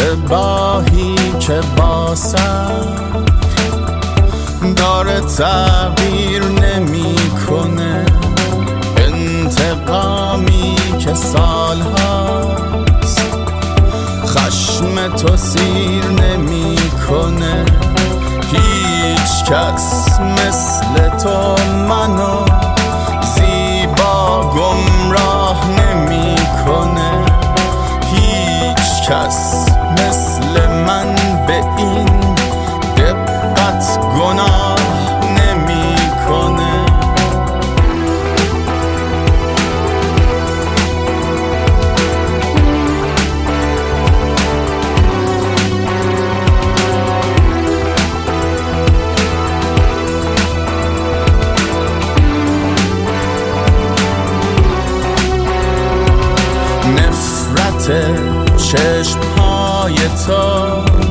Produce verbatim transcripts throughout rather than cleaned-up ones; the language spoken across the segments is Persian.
اشتباهی که باسم داره تغییر نمی کنه، انتقامی که سال هاست خشم تو سیر نمی کنه. هیچ کس مثل تو منو زیبا گمراه نمی کنه، هیچ کس مثل من به این دقت گناه نمی کنه. نفرت چشمهای تو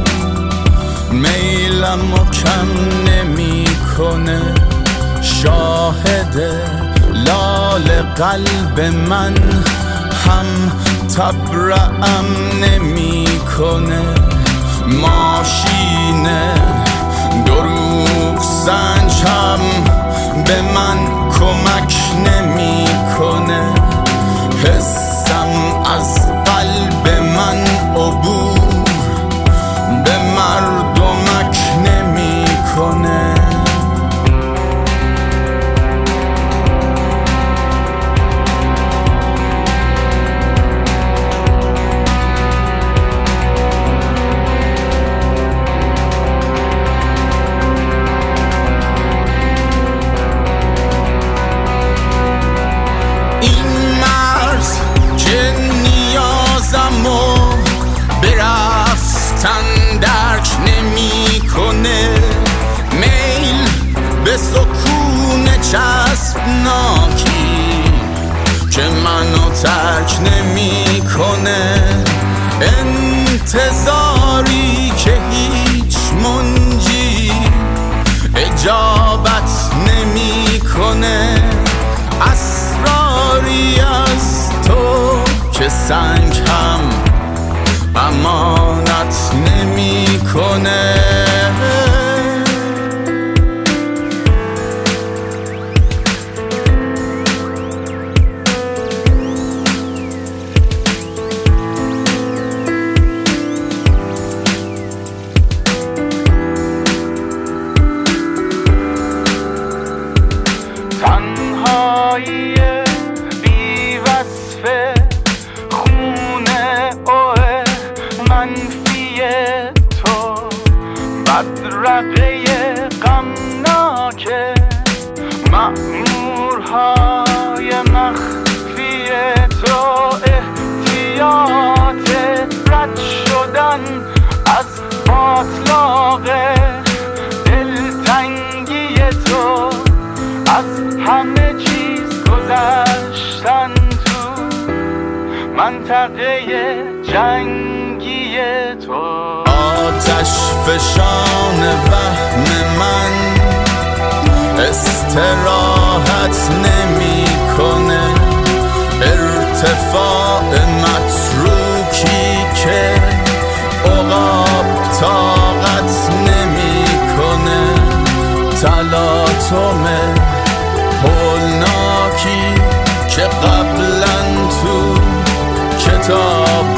میلمو کم نمی کنه، شاهد لال قلب من هم تبرئم نمی کنه. ماشین دروغ سنج هم به من کمک نمی کنه، حسم از قلب من عبور به مردمک نمی کنه. این مرز که نیازمو برفتن درک نمی کنه، میل به سکون چسبناکی که منو ترک نمی کنه، انتظاری که هیچ منجی اجابت نمی کنه، اسراری از تو که سنگ هم امانت نمی کنه. تنهایی بی وصفه خونه اوه منفی تو، بدرقه غمناکه مأمورهای مخفی تو، احتیاط رد شدن از باطلاق دلتنگی تو، از همه چیز گذشتن تو منطقه جنگی تو. آتش فشان وهم من استراحت نمی کنه، ارتفاع متروکی که عقاب طاقت نمی کنه، تلاطم هولناکی که قبلا تو کتاب